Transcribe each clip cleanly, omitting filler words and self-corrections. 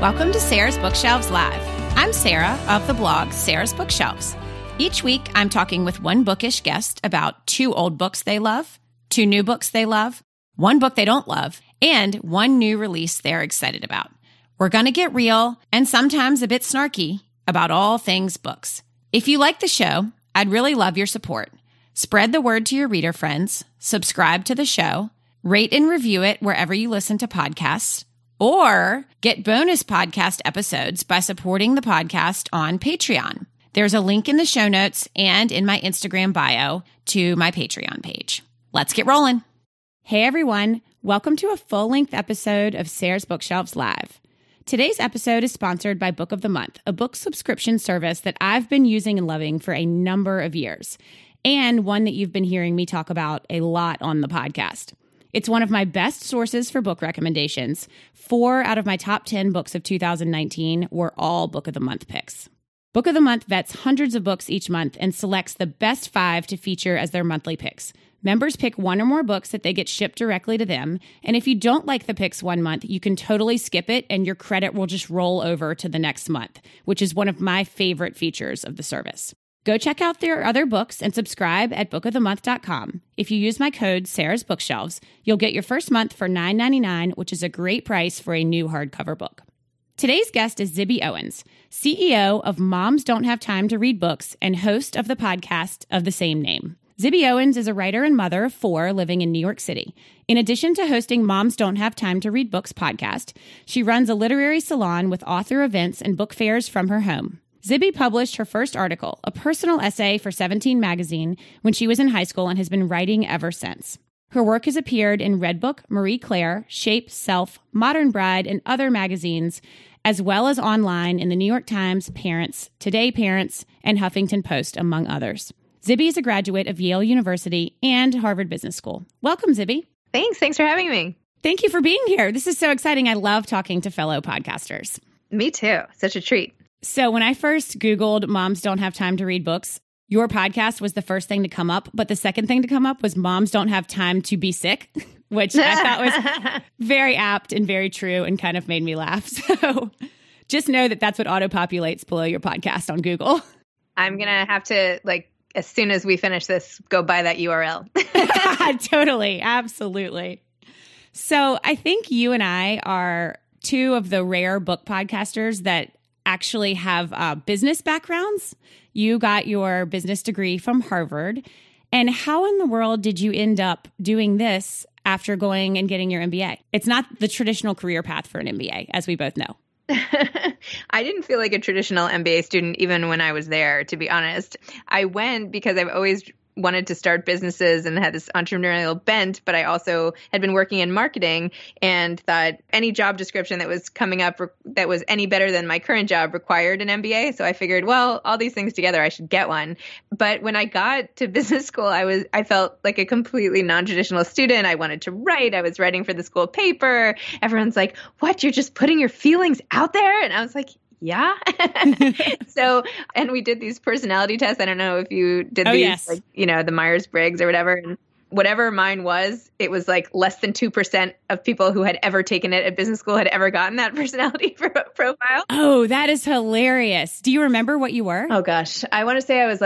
Welcome to Sarah's Bookshelves Live. I'm Sarah of the blog Sarah's Bookshelves. Each week, I'm talking with one bookish guest about 2 old books they love, 2 new books they love, 1 book they don't love, and 1 new release they're excited about. We're going to get real and sometimes a bit snarky about all things books. If you like the show, I'd really love your support. Spread the word to your reader friends, subscribe to the show, rate and review it wherever you listen to podcasts, or get bonus podcast episodes by supporting the podcast on Patreon. There's a link in the show notes and in my Instagram bio to my Patreon page. Let's get rolling. Hey everyone, welcome to a full-length episode of Sarah's Bookshelves Live. Today's episode is sponsored by Book of the Month, a book subscription service that I've been using and loving for a number of years, and one that you've been hearing me talk about a lot on the podcast. It's one of my best sources for book recommendations. 4 out of my top 10 books of 2019 were all Book of the Month picks. Book of the Month vets hundreds of books each month and selects the best 5 to feature as their monthly picks. Members pick 1 or more books that they get shipped directly to them, and if you don't like the picks one month, you can totally skip it and your credit will just roll over to the next month, which is one of my favorite features of the service. Go check out their other books and subscribe at bookofthemonth.com. If you use my code Sarah's Bookshelves, you'll get your first month for $9.99, which is a great price for a new hardcover book. Today's guest is Zibby Owens, CEO of Moms Don't Have Time to Read Books and host of the podcast of the same name. Zibby Owens is a writer and mother of 4 living in New York City. In addition to hosting Moms Don't Have Time to Read Books podcast, she runs a literary salon with author events and book fairs from her home. Zibby published her first article, a personal essay for 17 magazine, when she was in high school and has been writing ever since. Her work has appeared in Redbook, Marie Claire, Shape, Self, Modern Bride, and other magazines, as well as online in the New York Times, Parents, Today Parents, and Huffington Post, among others. Zibby is a graduate of Yale University and Harvard Business School. Welcome, Zibby. Thanks for having me. Thank you for being here. This is so exciting. I love talking to fellow podcasters. Me too. Such a treat. So when I first Googled Moms Don't Have Time to Read Books, your podcast was the first thing to come up, but the second thing to come up was Moms Don't Have Time to Be Sick, which I thought was very apt and very true and kind of made me laugh. So just know that that's what auto-populates below your podcast on Google. I'm going to have to, as soon as we finish this, go buy that URL. Totally. Absolutely. So I think you and I are 2 of the rare book podcasters that actually have business backgrounds. You got your business degree from Harvard. And how in the world did you end up doing this after going and getting your MBA? It's not the traditional career path for an MBA, as we both know. I didn't feel like a traditional MBA student even when I was there, to be honest. I went because I've always wanted to start businesses and had this entrepreneurial bent, but I also had been working in marketing and thought any job description that was coming up that was any better than my current job required an MBA. So I figured, well, all these things together, I should get one. But when I got to business school, I felt like a completely non-traditional student. I wanted to write. I was writing for the school paper. Everyone's like, what? You're just putting your feelings out there? And I was like, yeah. So, and we did these personality tests. I don't know if you did these, yes. The Myers-Briggs or whatever. And whatever mine was, it was less than 2% of people who had ever taken it at business school had ever gotten that personality profile. Oh, that is hilarious. Do you remember what you were? Oh gosh. I want to say I was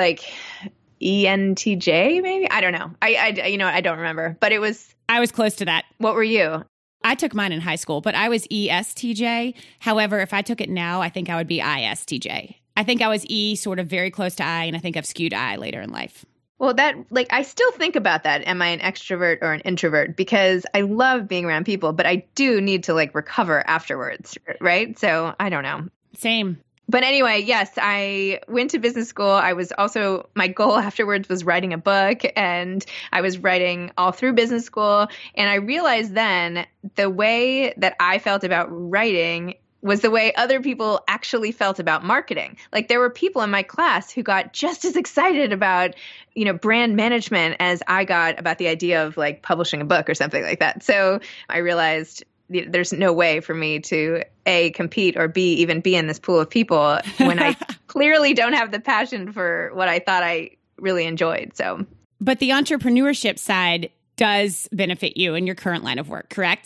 ENTJ maybe. I don't know. I don't remember, but I was close to that. What were you? I took mine in high school, but I was ESTJ. However, if I took it now, I think I would be ISTJ. I think I was E, sort of very close to I, and I think I've skewed I later in life. Well, I still think about that. Am I an extrovert or an introvert? Because I love being around people, but I do need to recover afterwards, right? So I don't know. Same. But anyway, yes, I went to business school. My goal afterwards was writing a book, and I was writing all through business school. And I realized then the way that I felt about writing was the way other people actually felt about marketing. There were people in my class who got just as excited about, brand management as I got about the idea of publishing a book or something like that. So I realized there's no way for me to A, compete, or B, even be in this pool of people when I clearly don't have the passion for what I thought I really enjoyed. So, but the entrepreneurship side does benefit you in your current line of work, correct?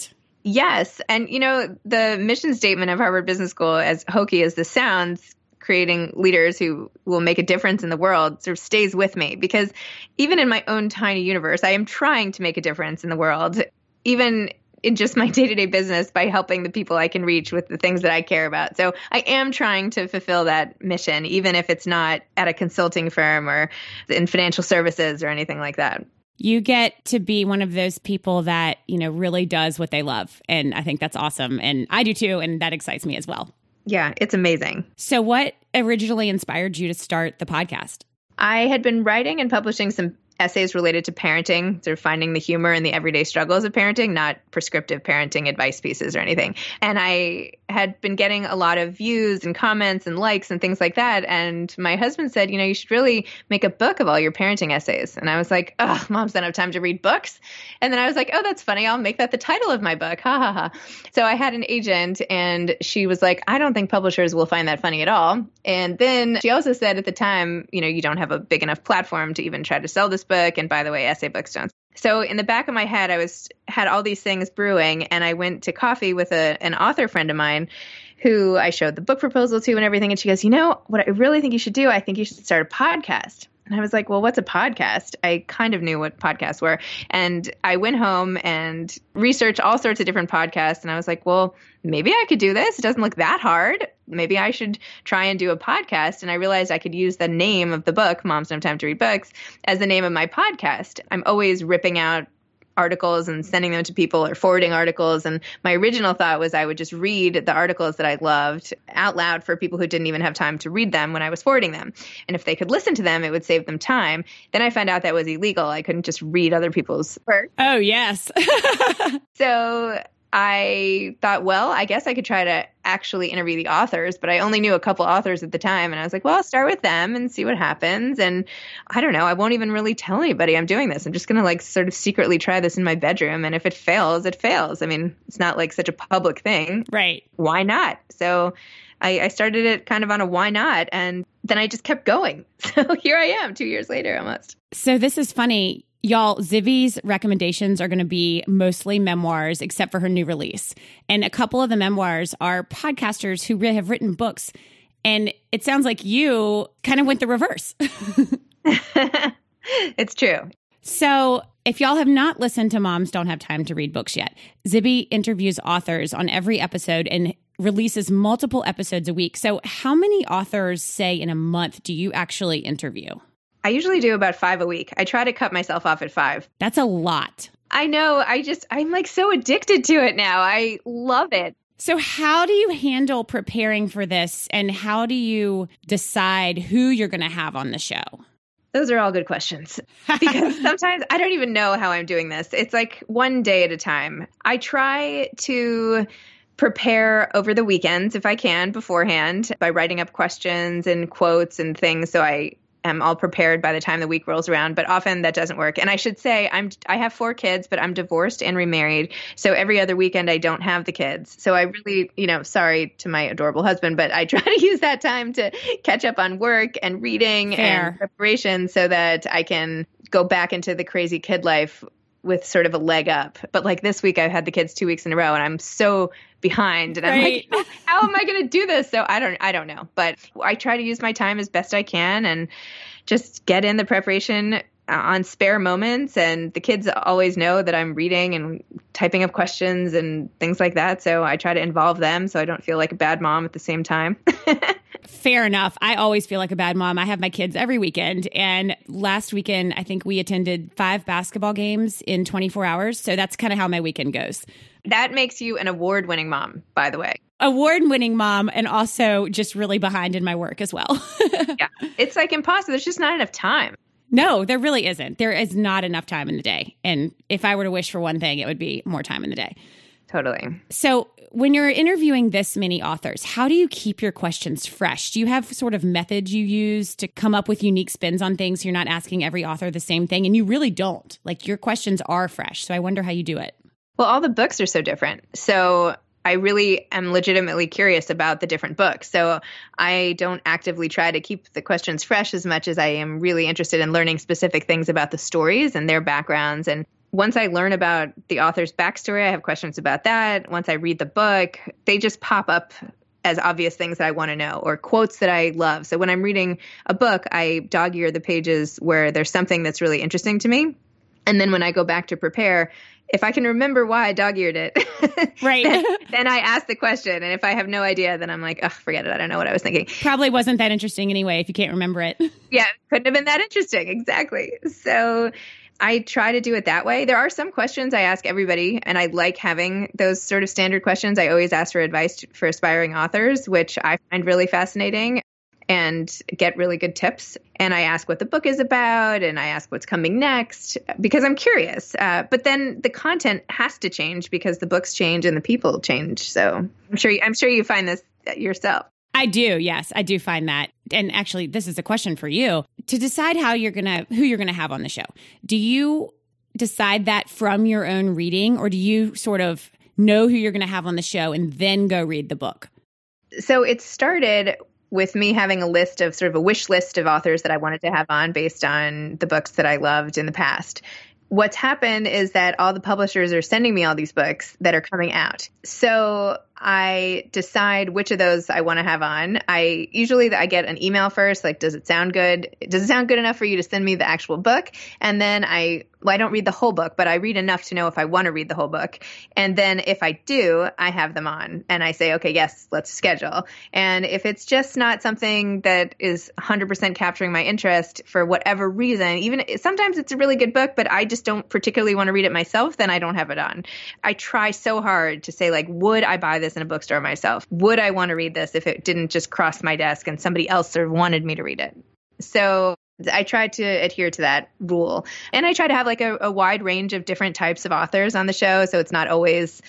Yes. And, the mission statement of Harvard Business School, as hokey as this sounds, creating leaders who will make a difference in the world, sort of stays with me, because even in my own tiny universe, I am trying to make a difference in the world, even in just my day-to-day business, by helping the people I can reach with the things that I care about. So I am trying to fulfill that mission, even if it's not at a consulting firm or in financial services or anything like that. You get to be one of those people that, really does what they love. And I think that's awesome. And I do too. And that excites me as well. Yeah, it's amazing. So what originally inspired you to start the podcast? I had been writing and publishing some essays related to parenting, sort of finding the humor in the everyday struggles of parenting, not prescriptive parenting advice pieces or anything. And I had been getting a lot of views and comments and likes and things like that. And my husband said, you should really make a book of all your parenting essays. And I was like, oh, Moms don't have time to read books. And then I was like, oh, that's funny. I'll make that the title of my book. Ha ha ha. So I had an agent and she was like, I don't think publishers will find that funny at all. And then she also said at the time, you don't have a big enough platform to even try to sell this book. And by the way, essay books don't. So in the back of my head, I had all these things brewing, and I went to coffee with an author friend of mine who I showed the book proposal to and everything. And she goes, what I really think you should do, I think you should start a podcast. And I was like, well, what's a podcast? I kind of knew what podcasts were. And I went home and researched all sorts of different podcasts. And I was like, well, maybe I could do this. It doesn't look that hard. Maybe I should try and do a podcast. And I realized I could use the name of the book, Moms Don't Have Time to Read Books, as the name of my podcast. I'm always ripping out articles and sending them to people or forwarding articles. And my original thought was I would just read the articles that I loved out loud for people who didn't even have time to read them when I was forwarding them. And if they could listen to them, it would save them time. Then I found out that was illegal. I couldn't just read other people's work. Oh, yes. So I thought, well, I guess I could try to actually interview the authors, but I only knew a couple authors at the time. And I was like, well, I'll start with them and see what happens. And I don't know, I won't even really tell anybody I'm doing this. I'm just going to sort of secretly try this in my bedroom. And if it fails, it fails. I mean, it's not like such a public thing. Right. Why not? So I started it kind of on a why not. And then I just kept going. So here I am 2 years later almost. So this is funny. Y'all, Zibby's recommendations are going to be mostly memoirs, except for her new release. And a couple of the memoirs are podcasters who really have written books. And it sounds like you kind of went the reverse. It's true. So if y'all have not listened to Moms Don't Have Time to Read Books yet, Zibby interviews authors on every episode and releases multiple episodes a week. So how many authors, say, in a month do you actually interview? I usually do about 5 a week. I try to cut myself off at 5. That's a lot. I know. I'm so addicted to it now. I love it. So how do you handle preparing for this, and how do you decide who you're going to have on the show? Those are all good questions, because sometimes I don't even know how I'm doing this. It's like one day at a time. I try to prepare over the weekends if I can beforehand by writing up questions and quotes and things, so I am all prepared by the time the week rolls around, but often that doesn't work. And I should say I have 4 kids, but I'm divorced and remarried. So every other weekend I don't have the kids. So I really, sorry to my adorable husband, but I try to use that time to catch up on work and reading and preparation so that I can go back into the crazy kid life with sort of a leg up. But like this week, I've had the kids 2 weeks in a row and I'm so behind, and I'm like, how am I going to do this? So I don't know, but I try to use my time as best I can and just get in the preparation on spare moments. And the kids always know that I'm reading and typing up questions and things like that. So I try to involve them so I don't feel like a bad mom at the same time. Fair enough. I always feel like a bad mom. I have my kids every weekend. And last weekend, I think we attended 5 basketball games in 24 hours. So that's kind of how my weekend goes. That makes you an award-winning mom, by the way. Award-winning mom, and also just really behind in my work as well. Yeah. It's like impossible. There's just not enough time. No, there really isn't. There is not enough time in the day. And if I were to wish for one thing, it would be more time in the day. Totally. So when you're interviewing this many authors, how do you keep your questions fresh? Do you have sort of methods you use to come up with unique spins on things? You're not asking every author the same thing, and you really don't. Like, your questions are fresh. So I wonder how you do it. Well, all the books are so different. So I really am legitimately curious about the different books. So I don't actively try to keep the questions fresh as much as I am really interested in learning specific things about the stories and their backgrounds. And once I learn about the author's backstory, I have questions about that. Once I read the book, they just pop up as obvious things that I want to know or quotes that I love. So when I'm reading a book, I dog ear the pages where there's something that's really interesting to me. And then when I go back to prepare, if I can remember why I dog-eared it, right, then I ask the question. And if I have no idea, then I'm like, oh, forget it. I don't know what I was thinking. Probably wasn't that interesting anyway, if you can't remember it. Yeah, couldn't have been that interesting. Exactly. So I try to do it that way. There are some questions I ask everybody, and I like having those sort of standard questions. I always ask for advice for aspiring authors, which I find really fascinating and get really good tips. And I ask what the book is about, and I ask what's coming next because I'm curious. But then the content has to change because the books change and the people change. So I'm sure you find this yourself. I do. Yes, I do find that. And actually, this is a question for you. To decide who you're going to have on the show, do you decide that from your own reading, or do you sort of know who you're going to have on the show and then go read the book? So it started with me having a list of sort of a wish list of authors that I wanted to have on based on the books that I loved in the past. What's happened is that all the publishers are sending me all these books that are coming out. So I decide which of those I want to have on. I get an email first, like, does it sound good? Does it sound good enough for you to send me the actual book? And then I don't read the whole book, but I read enough to know if I want to read the whole book. And then if I do, I have them on and I say, okay, yes, let's schedule. And if it's just not something that is 100% capturing my interest for whatever reason, even sometimes it's a really good book, but I just don't particularly want to read it myself, then I don't have it on. I try so hard to say, like, would I buy this in a bookstore myself? Would I want to read this if it didn't just cross my desk and somebody else sort of wanted me to read it? So I try to adhere to that rule. And I try to have like a wide range of different types of authors on the show. So it's not always,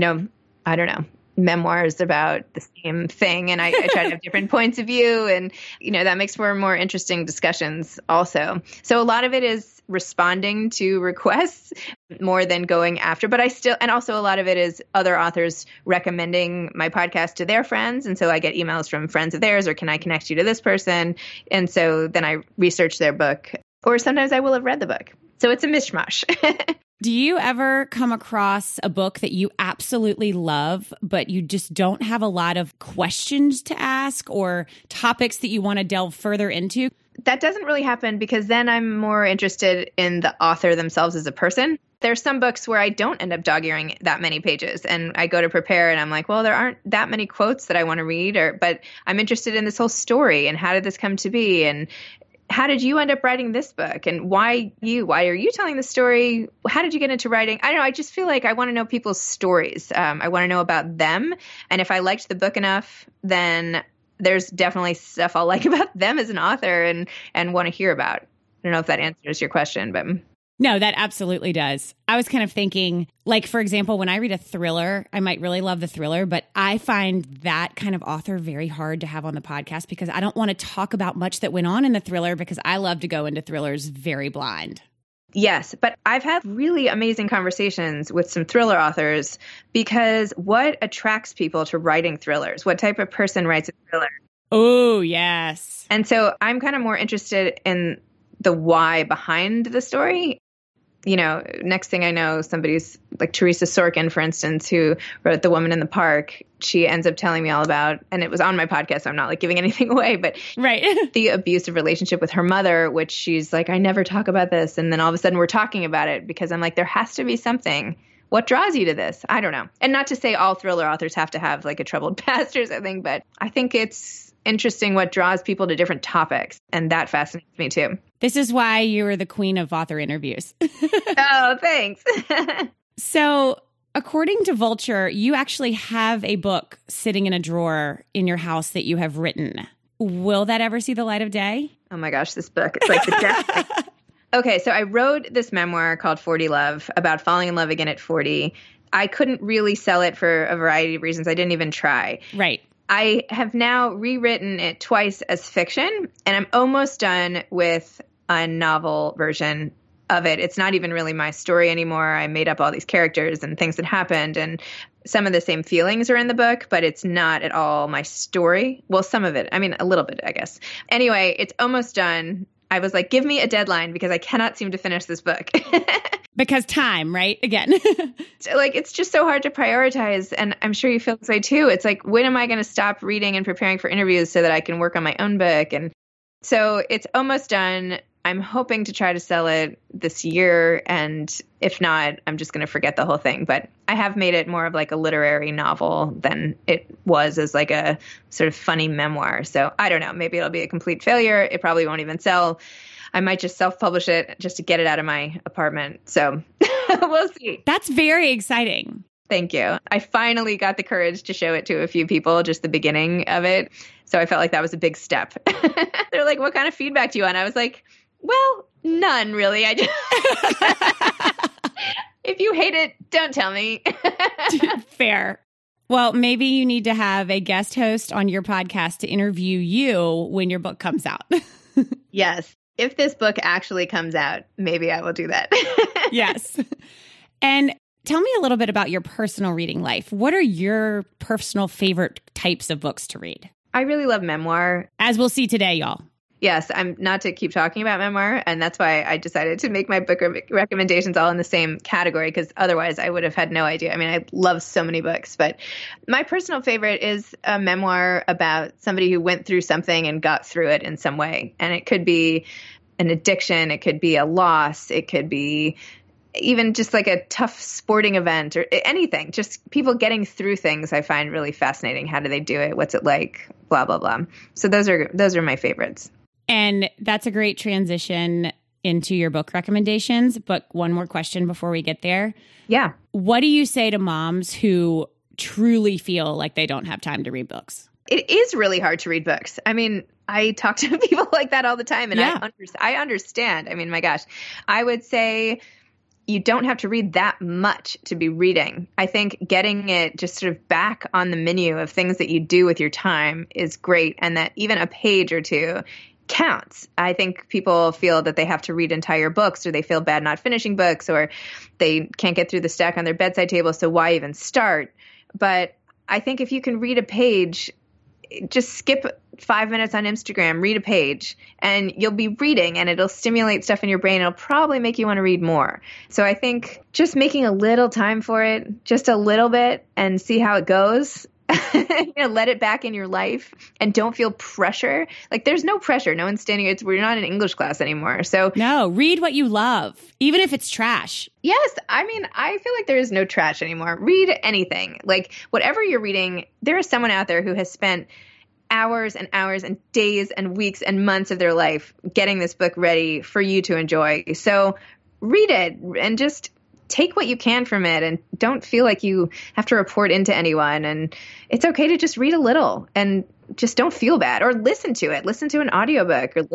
I don't know, memoirs about the same thing. And I try to have different points of view. And, that makes for more interesting discussions also. So a lot of it is responding to requests more than going after, and also a lot of it is other authors recommending my podcast to their friends. And so I get emails from friends of theirs, or can I connect you to this person? And so then I research their book, or sometimes I will have read the book. So it's a mishmash. Do you ever come across a book that you absolutely love, but you just don't have a lot of questions to ask or topics that you want to delve further into? That doesn't really happen because then I'm more interested in the author themselves as a person. There's some books where I don't end up dog-earing that many pages, and I go to prepare and I'm like, well, there aren't that many quotes that I want to read, but I'm interested in this whole story and how did this come to be, and how did you end up writing this book, and why are you telling the story? How did you get into writing? I don't know. I just feel like I want to know people's stories. I want to know about them. And if I liked the book enough, then there's definitely stuff I'll like about them as an author and want to hear about. I don't know if that answers your question, but... No, that absolutely does. I was kind of thinking, like, for example, when I read a thriller, I might really love the thriller, but I find that kind of author very hard to have on the podcast because I don't want to talk about much that went on in the thriller because I love to go into thrillers very blind. Yes, but I've had really amazing conversations with some thriller authors because what attracts people to writing thrillers? What type of person writes a thriller? Oh, yes. And so I'm kind of more interested in the why behind the story. Next thing I know, somebody's like Teresa Sorkin, for instance, who wrote The Woman in the Park. She ends up telling me all about, and it was on my podcast, so I'm not like giving anything away, but right. The abusive relationship with her mother, which she's like, I never talk about this. And then all of a sudden we're talking about it because I'm like, there has to be something. What draws you to this? I don't know. And not to say all thriller authors have to have like a troubled past or something, but I think it's interesting what draws people to different topics. And that fascinates me too. This is why you are the queen of author interviews. Oh, thanks. So according to Vulture, you actually have a book sitting in a drawer in your house that you have written. Will that ever see the light of day? Oh my gosh, this book. It's like the death. Okay, so I wrote this memoir called 40 Love about falling in love again at 40. I couldn't really sell it for a variety of reasons. I didn't even try. Right. I have now rewritten it twice as fiction, and I'm almost done with a novel version of it. It's not even really my story anymore. I made up all these characters and things that happened, and some of the same feelings are in the book, but it's not at all my story. Well, some of it. I mean, a little bit, I guess. Anyway, it's almost done. I was like, give me a deadline because I cannot seem to finish this book. Because time, right? Again. Like, it's just so hard to prioritize. And I'm sure you feel this way too. It's like, when am I going to stop reading and preparing for interviews so that I can work on my own book? And so it's almost done. I'm hoping to try to sell it this year. And if not, I'm just going to forget the whole thing. But I have made it more of like a literary novel than it was as like a sort of funny memoir. So I don't know. Maybe it'll be a complete failure. It probably won't even sell. I might just self-publish it just to get it out of my apartment. So we'll see. That's very exciting. Thank you. I finally got the courage to show it to a few people, just the beginning of it. So I felt like that was a big step. They're like, what kind of feedback do you want? I was like, well, none really. I just if you hate it, don't tell me. Fair. Well, maybe you need to have a guest host on your podcast to interview you when your book comes out. Yes. If this book actually comes out, maybe I will do that. Yes. And tell me a little bit about your personal reading life. What are your personal favorite types of books to read? I really love memoir. As we'll see today, y'all. Yes, I'm not to keep talking about memoir. And that's why I decided to make my book recommendations all in the same category, because otherwise I would have had no idea. I mean, I love so many books, but my personal favorite is a memoir about somebody who went through something and got through it in some way. And it could be an addiction. It could be a loss. It could be even just like a tough sporting event or anything. Just people getting through things I find really fascinating. How do they do it? What's it like? Blah, blah, blah. So those are my favorites. And that's a great transition into your book recommendations. But one more question before we get there. Yeah. What do you say to moms who truly feel like they don't have time to read books? It is really hard to read books. I mean, I talk to people like that all the time, and yeah. I understand. I mean, my gosh, I would say you don't have to read that much to be reading. I think getting it just sort of back on the menu of things that you do with your time is great, and that even a page or two counts. I think people feel that they have to read entire books, or they feel bad not finishing books, or they can't get through the stack on their bedside table, so why even start? But I think if you can read a page, just skip 5 minutes on Instagram, read a page, and you'll be reading, and it'll stimulate stuff in your brain. It'll probably make you want to read more. So I think just making a little time for it, just a little bit, and see how it goes. Let it back in your life, and don't feel pressure. Like, there's no pressure. No one's standing. We're not in English class anymore. So no, read what you love, even if it's trash. Yes. I mean, I feel like there is no trash anymore. Read anything. Like, whatever you're reading, there is someone out there who has spent hours and hours and days and weeks and months of their life getting this book ready for you to enjoy. So read it and just take what you can from it, and don't feel like you have to report into anyone. And it's okay to just read a little and just don't feel bad, or listen to it. Listen to an audiobook, or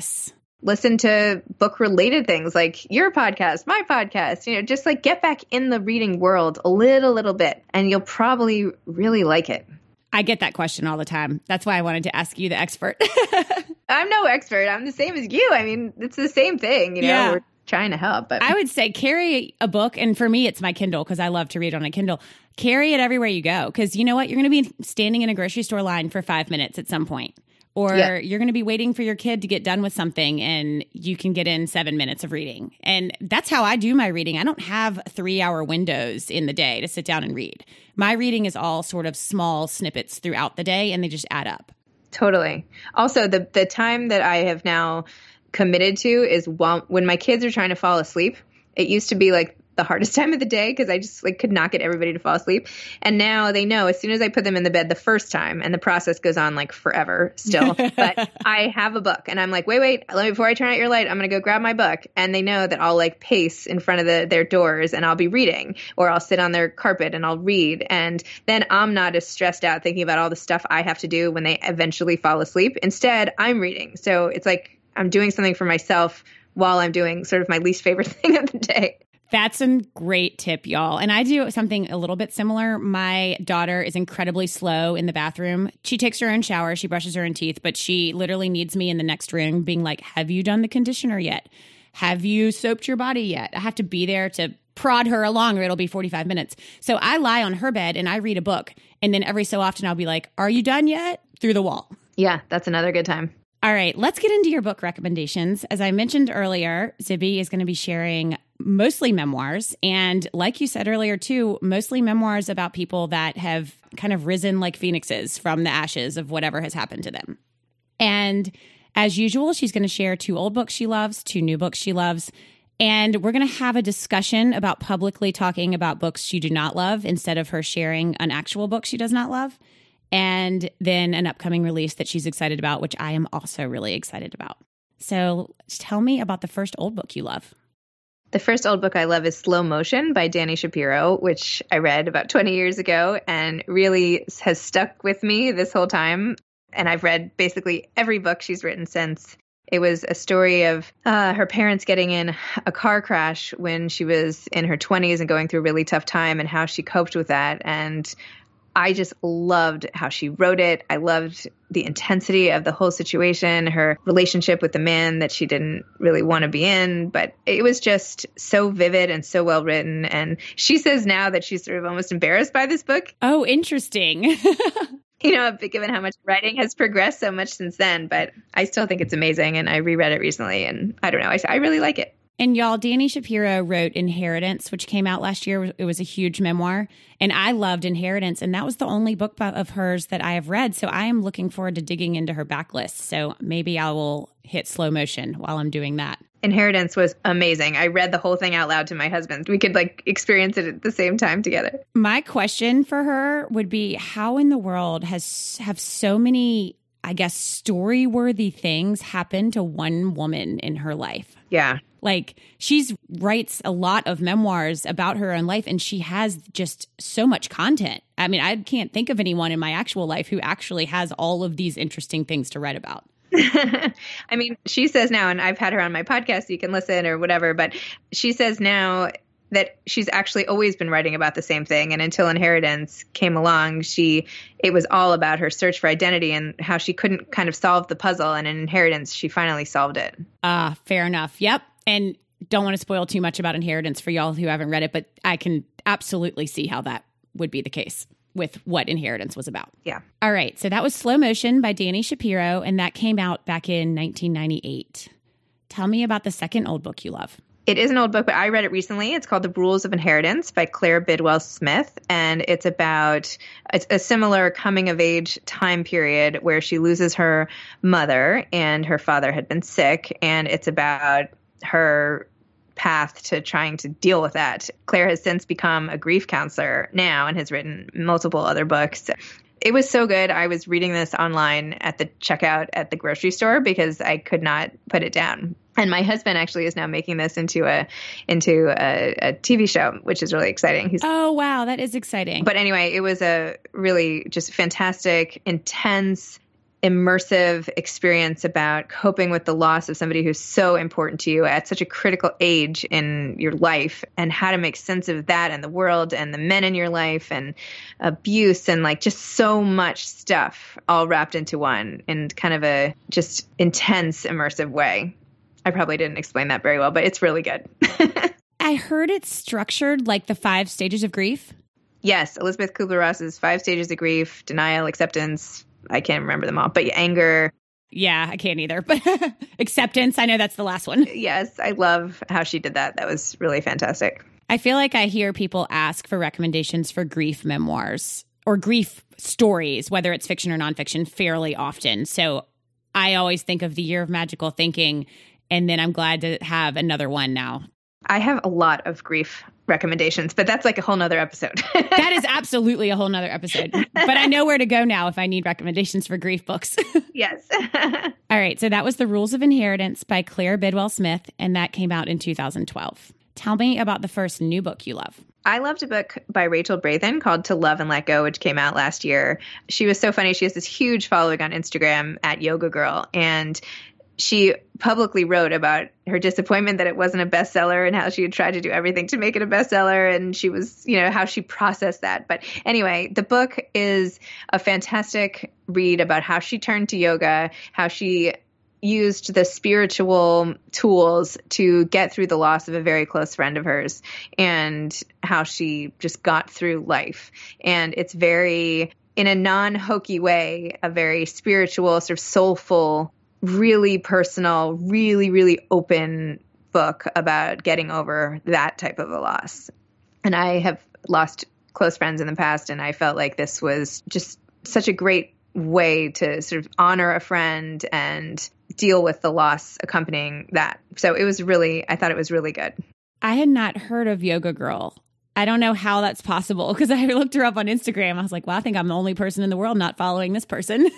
listen to book related things like your podcast, my podcast, just like get back in the reading world a little bit, and you'll probably really like it. I get that question all the time. That's why I wanted to ask you, the expert. I'm no expert. I'm the same as you. I mean, it's the same thing, Yeah. We're trying to help. But I would say carry a book, and for me, it's my Kindle, because I love to read on a Kindle. Carry it everywhere you go, because you know what? You're going to be standing in a grocery store line for 5 minutes at some point, or you're going to be waiting for your kid to get done with something, and you can get in 7 minutes of reading. And that's how I do my reading. I don't have 3-hour windows in the day to sit down and read. My reading is all sort of small snippets throughout the day, and they just add up. Totally. Also, the time that I have now committed to is when my kids are trying to fall asleep. It used to be like the hardest time of the day, because I just could not get everybody to fall asleep. And now they know as soon as I put them in the bed the first time, and the process goes on like forever still, but I have a book, and I'm like, wait, before I turn out your light, I'm going to go grab my book. And they know that I'll like pace in front of their doors, and I'll be reading, or I'll sit on their carpet and I'll read. And then I'm not as stressed out thinking about all the stuff I have to do when they eventually fall asleep. Instead, I'm reading. So it's like I'm doing something for myself while I'm doing sort of my least favorite thing of the day. That's a great tip, y'all. And I do something a little bit similar. My daughter is incredibly slow in the bathroom. She takes her own shower. She brushes her own teeth, but she literally needs me in the next room being like, have you done the conditioner yet? Have you soaped your body yet? I have to be there to prod her along, or it'll be 45 minutes. So I lie on her bed and I read a book. And then every so often I'll be like, are you done yet? Through the wall. Yeah, that's another good time. All right, let's get into your book recommendations. As I mentioned earlier, Zibby is going to be sharing mostly memoirs. And like you said earlier, too, mostly memoirs about people that have kind of risen like phoenixes from the ashes of whatever has happened to them. And as usual, she's going to share 2 old books she loves, 2 new books she loves. And we're going to have a discussion about publicly talking about books she do not love instead of her sharing an actual book she does not love. And then an upcoming release that she's excited about, which I am also really excited about. So tell me about the first old book you love. The first old book I love is Slow Motion by Dani Shapiro, which I read about 20 years ago and really has stuck with me this whole time. And I've read basically every book she's written since. It was a story of her parents getting in a car crash when she was in her 20s and going through a really tough time and how she coped with that. And I just loved how she wrote it. I loved the intensity of the whole situation, her relationship with the man that she didn't really want to be in. But it was just so vivid and so well written. And she says now that she's sort of almost embarrassed by this book. Oh, interesting. Given how much writing has progressed so much since then. But I still think it's amazing. And I reread it recently. And I don't know, I really like it. And y'all, Dani Shapiro wrote Inheritance, which came out last year. It was a huge memoir. And I loved Inheritance. And that was the only book of hers that I have read. So I am looking forward to digging into her backlist. So maybe I will hit Slow Motion while I'm doing that. Inheritance was amazing. I read the whole thing out loud to my husband. We could experience it at the same time together. My question for her would be, how in the world have so many, I guess, story-worthy things happen to one woman in her life? Yeah. She writes a lot of memoirs about her own life, and she has just so much content. I mean, I can't think of anyone in my actual life who actually has all of these interesting things to write about. I mean, she says now, and I've had her on my podcast, so you can listen or whatever, but she says now that she's actually always been writing about the same thing. And until Inheritance came along, it was all about her search for identity and how she couldn't kind of solve the puzzle. And in Inheritance, she finally solved it. Fair enough. Yep. And don't want to spoil too much about Inheritance for y'all who haven't read it, but I can absolutely see how that would be the case with what Inheritance was about. Yeah. All right. So that was Slow Motion by Dani Shapiro, and that came out back in 1998. Tell me about the second old book you love. It is an old book, but I read it recently. It's called The Rules of Inheritance by Claire Bidwell Smith. And it's about a similar coming of age time period where she loses her mother and her father had been sick. And it's about her path to trying to deal with that. Claire has since become a grief counselor now and has written multiple other books. It was so good. I was reading this online at the checkout at the grocery store because I could not put it down. And my husband actually is now making this into a TV show, which is really exciting. Oh, wow. That is exciting. But anyway, it was a really just fantastic, intense, immersive experience about coping with the loss of somebody who's so important to you at such a critical age in your life, and how to make sense of that and the world and the men in your life and abuse and just so much stuff all wrapped into one in kind of a just intense, immersive way. I probably didn't explain that very well, but it's really good. I heard it's structured like the 5 stages of grief. Yes, Elizabeth Kubler-Ross's 5 stages of grief: denial, acceptance, I can't remember them all, but anger. Yeah, I can't either. But acceptance, I know that's the last one. Yes, I love how she did that. That was really fantastic. I feel like I hear people ask for recommendations for grief memoirs or grief stories, whether it's fiction or nonfiction, fairly often. So I always think of The Year of Magical Thinking, and then I'm glad to have another one now. I have a lot of grief recommendations, but that's a whole nother episode. That is absolutely a whole nother episode. But I know where to go now if I need recommendations for grief books. Yes. All right. So that was The Rules of Inheritance by Claire Bidwell Smith, and that came out in 2012. Tell me about the first new book you love. I loved a book by Rachel Brathen called To Love and Let Go, which came out last year. She was so funny. She has this huge following on Instagram at Yoga Girl, and she publicly wrote about her disappointment that it wasn't a bestseller and how she had tried to do everything to make it a bestseller. And she was, how she processed that. But anyway, the book is a fantastic read about how she turned to yoga, how she used the spiritual tools to get through the loss of a very close friend of hers, and how she just got through life. And it's very, in a non-hokey way, a very spiritual, sort of soulful, really personal, really, really open book about getting over that type of a loss. And I have lost close friends in the past, and I felt like this was just such a great way to sort of honor a friend and deal with the loss accompanying that. So I thought it was really good. I had not heard of Yoga Girl. I don't know how that's possible because I looked her up on Instagram. I was like, well, I think I'm the only person in the world not following this person.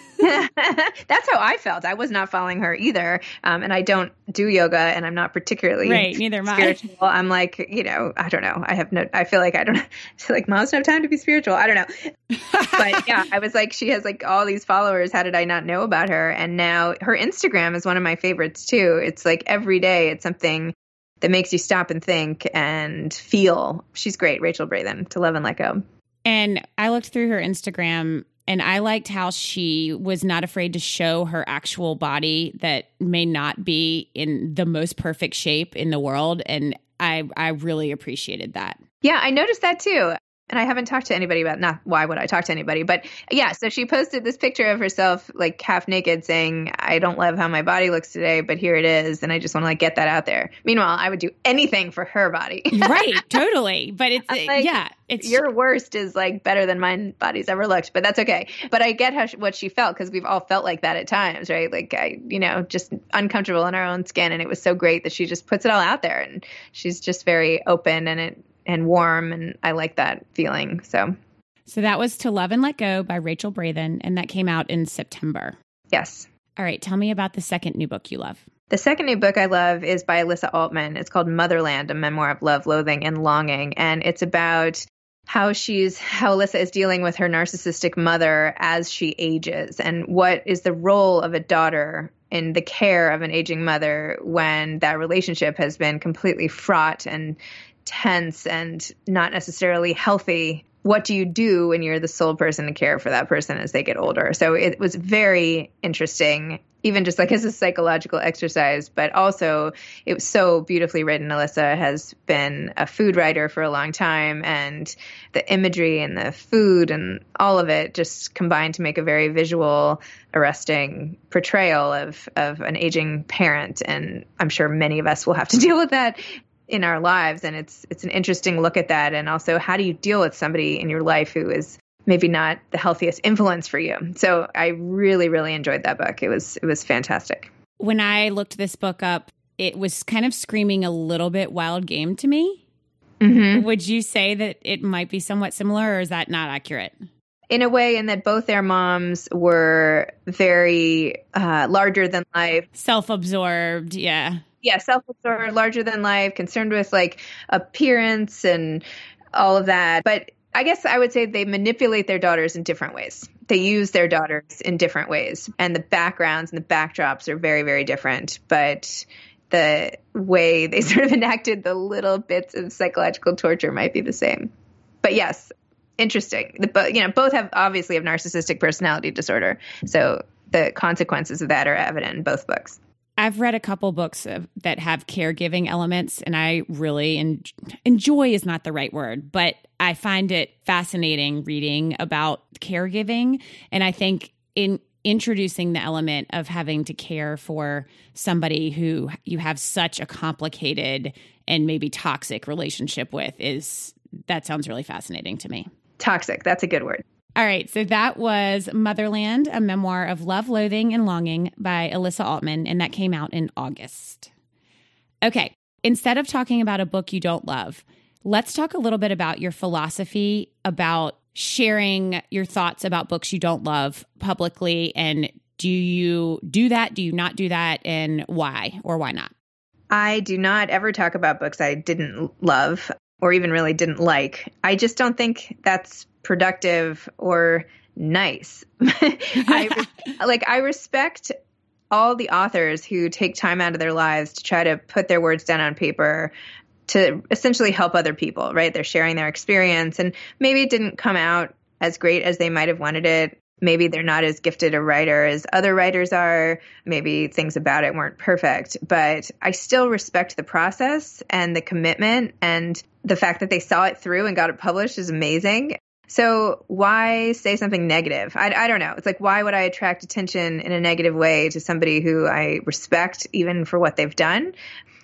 That's how I felt. I was not following her either. And I don't do yoga, and I'm not particularly neither am I. spiritual. I'm like, I don't know. I feel like moms don't have time to be spiritual. I don't know. But yeah, I was like, she has like all these followers. How did I not know about her? And now her Instagram is one of my favorites too. It's like every day it's something that makes you stop and think and feel. She's great, Rachel Brathen, To Love and Let Go. And I looked through her Instagram, and I liked how she was not afraid to show her actual body that may not be in the most perfect shape in the world. And I really appreciated that. Yeah, I noticed that too. And I haven't talked to anybody about, not why would I talk to anybody, but yeah, so she posted this picture of herself like half naked saying, I don't love how my body looks today, but here it is. And I just want to like get that out there. Meanwhile, I would do anything for her body. Right, totally. But it's, like, it's your worst is like better than my body's ever looked, but that's okay. But I get what she felt, because we've all felt like that at times, right? Like just uncomfortable in our own skin. And it was so great that she just puts it all out there, and she's just very open and warm, and I like that feeling. So that was To Love and Let Go by Rachel Brathen, and that came out in September. Yes. All right, tell me about the second new book you love. The second new book I love is by Alyssa Altman. It's called Motherland, a memoir of love, loathing, and longing. And it's about how Alyssa is dealing with her narcissistic mother as she ages, and what is the role of a daughter in the care of an aging mother when that relationship has been completely fraught and tense and not necessarily healthy. What do you do when you're the sole person to care for that person as they get older? So it was very interesting, even just like as a psychological exercise, but also it was so beautifully written. Alyssa has been a food writer for a long time, and the imagery and the food and all of it just combined to make a very visual, arresting portrayal of an aging parent. And I'm sure many of us will have to deal with that in our lives. And it's an interesting look at that. And also, how do you deal with somebody in your life who is maybe not the healthiest influence for you? So I really, really enjoyed that book. It was fantastic. When I looked this book up, it was kind of screaming a little bit Wild Game to me. Mm-hmm. Would you say that it might be somewhat similar, or is that not accurate? In a way, in that both their moms were very larger than life. Self-absorbed, yeah. Yeah, self-absorbed, larger than life, concerned with like appearance and all of that. But I guess I would say they manipulate their daughters in different ways. They use their daughters in different ways. And the backgrounds and the backdrops are very, very different. But the way they sort of enacted the little bits of psychological torture might be the same. But yes, interesting. Both have narcissistic personality disorder. So the consequences of that are evident in both books. I've read a couple books that have caregiving elements, and I really enjoy is not the right word, but I find it fascinating reading about caregiving. And I think in introducing the element of having to care for somebody who you have such a complicated and maybe toxic relationship with that sounds really fascinating to me. Toxic. That's a good word. All right. So that was Motherland, a memoir of love, loathing, and longing by Alyssa Altman, and that came out in August. Okay. Instead of talking about a book you don't love, let's talk a little bit about your philosophy about sharing your thoughts about books you don't love publicly. And do you do that? Do you not do that? And why or why not? I do not ever talk about books I didn't love or even really didn't like. I just don't think that's productive or nice. I respect all the authors who take time out of their lives to try to put their words down on paper to essentially help other people, right? They're sharing their experience, and maybe it didn't come out as great as they might have wanted it. Maybe they're not as gifted a writer as other writers are. Maybe things about it weren't perfect, but I still respect the process and the commitment, and the fact that they saw it through and got it published is amazing. So why say something negative? I don't know. It's like, why would I attract attention in a negative way to somebody who I respect even for what they've done?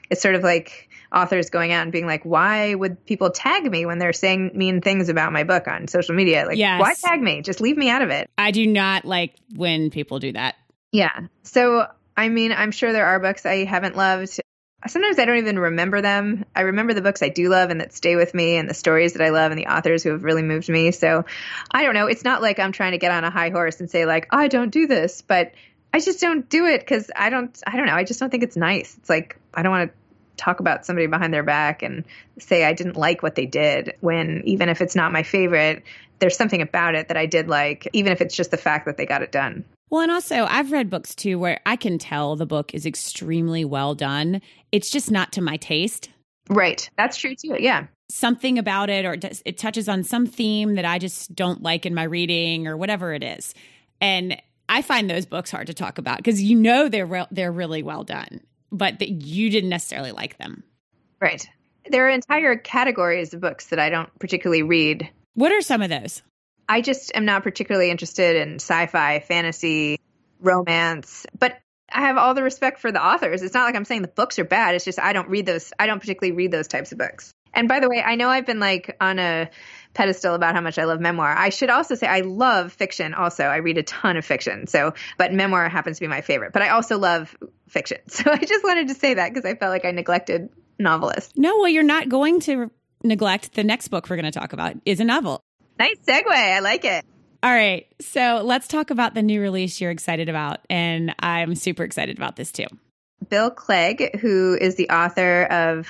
It's sort of like authors going out and being like, why would people tag me when they're saying mean things about my book on social media? Like, Yes. Why tag me? Just leave me out of it. I do not like when people do that. Yeah. So, I mean, I'm sure there are books I haven't loved. Sometimes I don't even remember them. I remember the books I do love and that stay with me and the stories that I love and the authors who have really moved me. So I don't know. It's not like I'm trying to get on a high horse and say like, I don't do this, but I just don't do it because I don't know. I just don't think it's nice. It's like, I don't want to talk about somebody behind their back and say I didn't like what they did when even if it's not my favorite, there's something about it that I did like, even if it's just the fact that they got it done. Well, and also I've read books too where I can tell the book is extremely well done. It's just not to my taste. Right. That's true too. Yeah. Something about it, or it touches on some theme that I just don't like in my reading or whatever it is. And I find those books hard to talk about because you know they're really well done, but that you didn't necessarily like them. Right. There are entire categories of books that I don't particularly read. What are some of those? I just am not particularly interested in sci-fi, fantasy, romance, but I have all the respect for the authors. It's not like I'm saying the books are bad. It's just I don't read those. I don't particularly read those types of books. And by the way, I know I've been like on a pedestal about how much I love memoir. I should also say I love fiction also. I read a ton of fiction. But memoir happens to be my favorite. But I also love fiction. So I just wanted to say that because I felt like I neglected novelists. No, well, you're not going to neglect the next book we're going to talk about is a novel. Nice segue. I like it. All right. So let's talk about the new release you're excited about. And I'm super excited about this too. Bill Clegg, who is the author of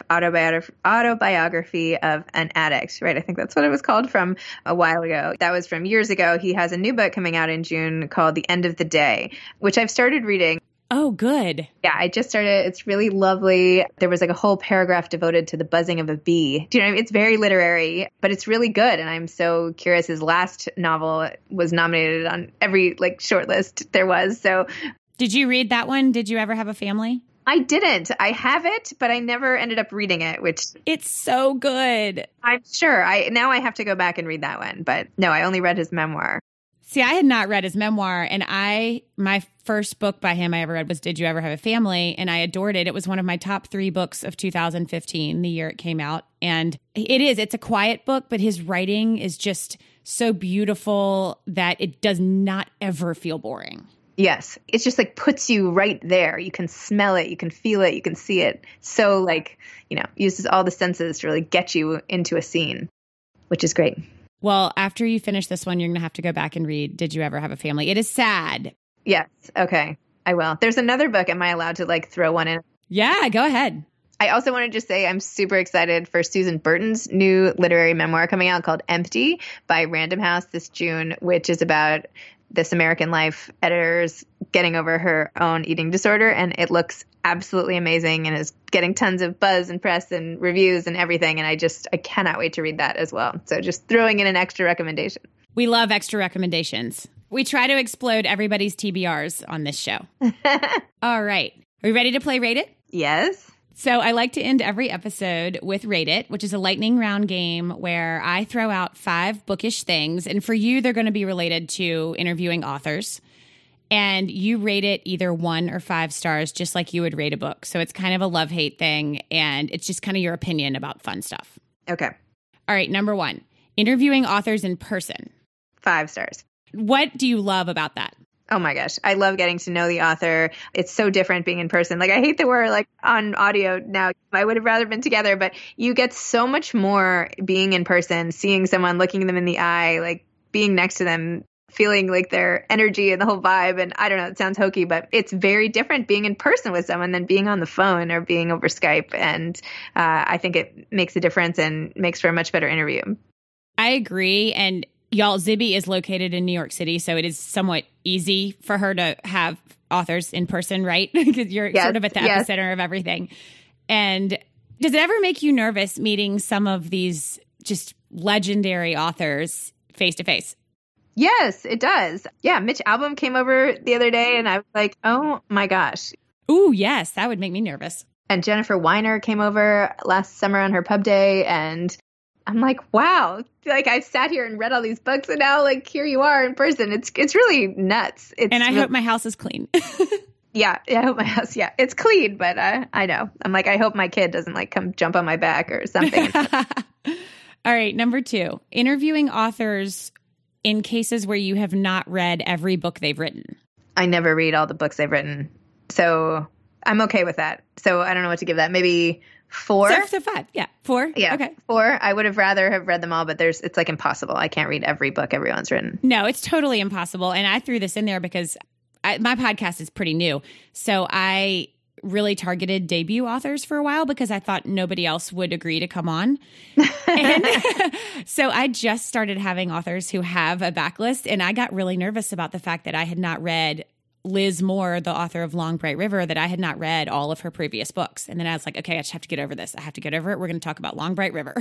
Autobiography of an Addict, right? I think that's what it was called from a while ago. That was from years ago. He has a new book coming out in June called The End of the Day, which I've started reading. Oh, good. Yeah, I just started. It's really lovely. There was like a whole paragraph devoted to the buzzing of a bee. Do you know what I mean? It's very literary, but it's really good. And I'm so curious. His last novel was nominated on every like shortlist there was. So did you read that one? Did you ever have a family? I didn't. I have it, but I never ended up reading it, which it's so good. I'm sure. Now I have to go back and read that one. But no, I only read his memoir. See, I had not read his memoir, and my first book by him I ever read was Did You Ever Have a Family? And I adored it. It was one of my top 3 books of 2015, the year it came out. And it's a quiet book, but his writing is just so beautiful that it does not ever feel boring. Yes. It's just like puts you right there. You can smell it. You can feel it. You can see it. So like, uses all the senses to really get you into a scene, which is great. Well, after you finish this one, you're going to have to go back and read Did You Ever Have a Family? It is sad. Yes. Okay. I will. There's another book. Am I allowed to like throw one in? Yeah, go ahead. I also want to just say I'm super excited for Susan Burton's new literary memoir coming out called Empty by Random House this June, which is about This American Life editor's getting over her own eating disorder. And it looks absolutely amazing and is getting tons of buzz and press and reviews and everything. And I cannot wait to read that as well. So just throwing in an extra recommendation. We love extra recommendations. We try to explode everybody's TBRs on this show. All right. Are we ready to play Rate It? Yes. So I like to end every episode with Rate It, which is a lightning round game where I throw out 5 bookish things. And for you, they're going to be related to interviewing authors. And you rate it either 1 or 5 stars, just like you would rate a book. So it's kind of a love-hate thing. And it's just kind of your opinion about fun stuff. Okay. All right. Number 1, interviewing authors in person. 5 stars. What do you love about that? Oh my gosh. I love getting to know the author. It's so different being in person. Like I hate that we're like on audio now. I would have rather been together, but you get so much more being in person, seeing someone, looking them in the eye, like being next to them, feeling like their energy and the whole vibe. And I don't know, it sounds hokey, but it's very different being in person with someone than being on the phone or being over Skype. And I think it makes a difference and makes for a much better interview. I agree. And y'all, Zibby is located in New York City, so it is somewhat easy for her to have authors in person, right? Because you're sort of at the epicenter of everything. And does it ever make you nervous meeting some of these just legendary authors face to face? Yes, it does. Yeah, Mitch Albom came over the other day, and I was like, oh my gosh. Ooh, yes, that would make me nervous. And Jennifer Weiner came over last summer on her pub day, and I'm like, wow, like I sat here and read all these books and now like here you are in person. It's really nuts. And I hope my house is clean. Yeah, I hope my house, it's clean, but I know. I'm like, I hope my kid doesn't like come jump on my back or something. All right, number 2, interviewing authors in cases where you have not read every book they've written. I never read all the books they've written, so I'm okay with that. So I don't know what to give that. Maybe 4? So 5, yeah. 4? Yeah, okay. 4. I would have rather have read them all, but it's like impossible. I can't read every book everyone's written. No, it's totally impossible. And I threw this in there because my podcast is pretty new. So I really targeted debut authors for a while because I thought nobody else would agree to come on. And so I just started having authors who have a backlist, and I got really nervous about the fact that I had not read Liz Moore, the author of Long Bright River, that I had not read all of her previous books. And then I was like, okay, I just have to get over this. I have to get over it. We're going to talk about Long Bright River.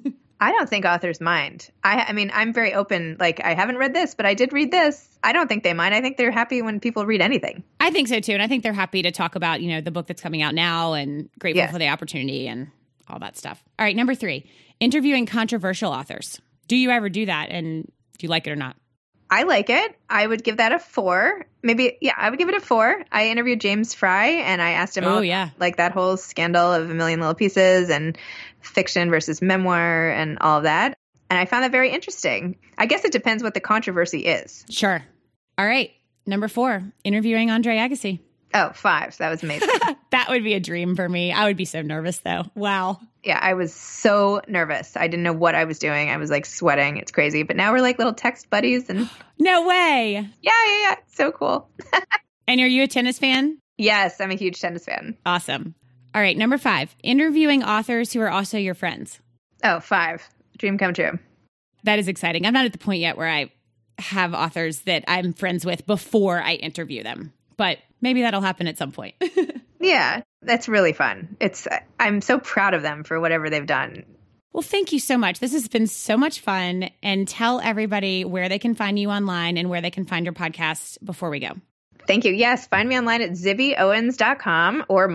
I don't think authors mind. I mean, I'm very open. Like, I haven't read this, but I did read this. I don't think they mind. I think they're happy when people read anything. I think so too. And I think they're happy to talk about, the book that's coming out now and grateful for the opportunity and all that stuff. All right. Number 3, interviewing controversial authors. Do you ever do that? And do you like it or not? I like it. I would give that a 4. Maybe, I would give it a 4. I interviewed James Fry and I asked him like that whole scandal of A Million Little Pieces and fiction versus memoir and all of that. And I found that very interesting. I guess it depends what the controversy is. Sure. All right. Number 4, interviewing Andre Agassi. Oh, 5. That was amazing. That would be a dream for me. I would be so nervous though. Wow. Yeah, I was so nervous. I didn't know what I was doing. I was like sweating. It's crazy. But now we're like little text buddies. And no way. Yeah. So cool. And are you a tennis fan? Yes, I'm a huge tennis fan. Awesome. All right. Number 5, interviewing authors who are also your friends. Oh, 5. Dream come true. That is exciting. I'm not at the point yet where I have authors that I'm friends with before I interview them, but maybe that'll happen at some point. Yeah, that's really fun. I'm so proud of them for whatever they've done. Well, thank you so much. This has been so much fun. And tell everybody where they can find you online and where they can find your podcast before we go. Thank you. Yes, find me online at zibbyowens.com or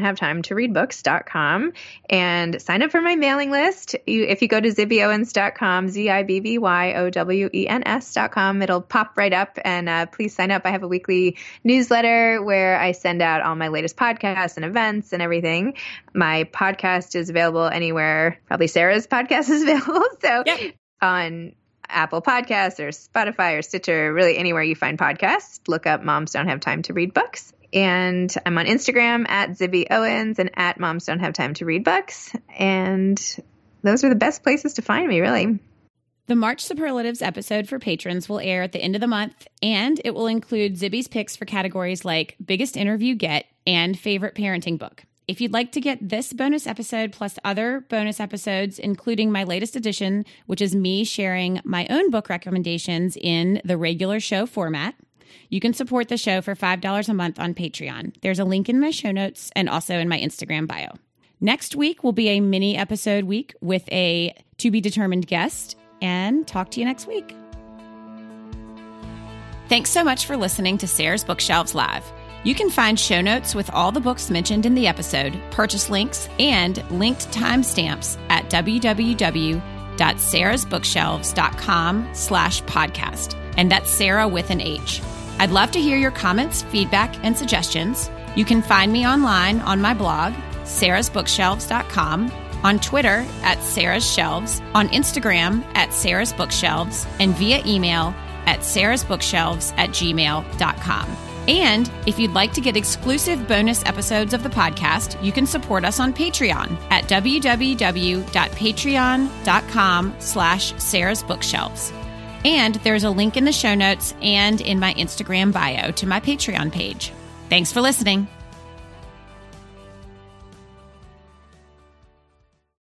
momsdon'thavetimetореadbooks.com and sign up for my mailing list. If you go to zibbyowens.com, ZIBBYOWENS.com, it'll pop right up and please sign up. I have a weekly newsletter where I send out all my latest podcasts and events and everything. My podcast is available anywhere. Probably Sarah's podcast is available. So on Apple Podcasts or Spotify or Stitcher, really anywhere you find podcasts, look up Moms Don't Have Time to Read Books. And I'm on Instagram at Zibby Owens and at Moms Don't Have Time to Read Books. And those are the best places to find me, really. The March Superlatives episode for patrons will air at the end of the month, and it will include Zibby's picks for categories like Biggest Interview Get and Favorite Parenting Book. If you'd like to get this bonus episode plus other bonus episodes, including my latest edition, which is me sharing my own book recommendations in the regular show format, you can support the show for $5 a month on Patreon. There's a link in my show notes and also in my Instagram bio. Next week will be a mini episode week with a to-be-determined guest, and talk to you next week. Thanks so much for listening to Sarah's Bookshelves Live. You can find show notes with all the books mentioned in the episode, purchase links, and linked timestamps at www.sarahsbookshelves.com/podcast. And that's Sarah with an H. I'd love to hear your comments, feedback, and suggestions. You can find me online on my blog, sarahsbookshelves.com, on Twitter at Sarah's Shelves, on Instagram at Sarah's Bookshelves, and via email at sarahsbookshelves@gmail.com. And if you'd like to get exclusive bonus episodes of the podcast, you can support us on Patreon at www.patreon.com/sarahsbookshelves. And there's a link in the show notes and in my Instagram bio to my Patreon page. Thanks for listening.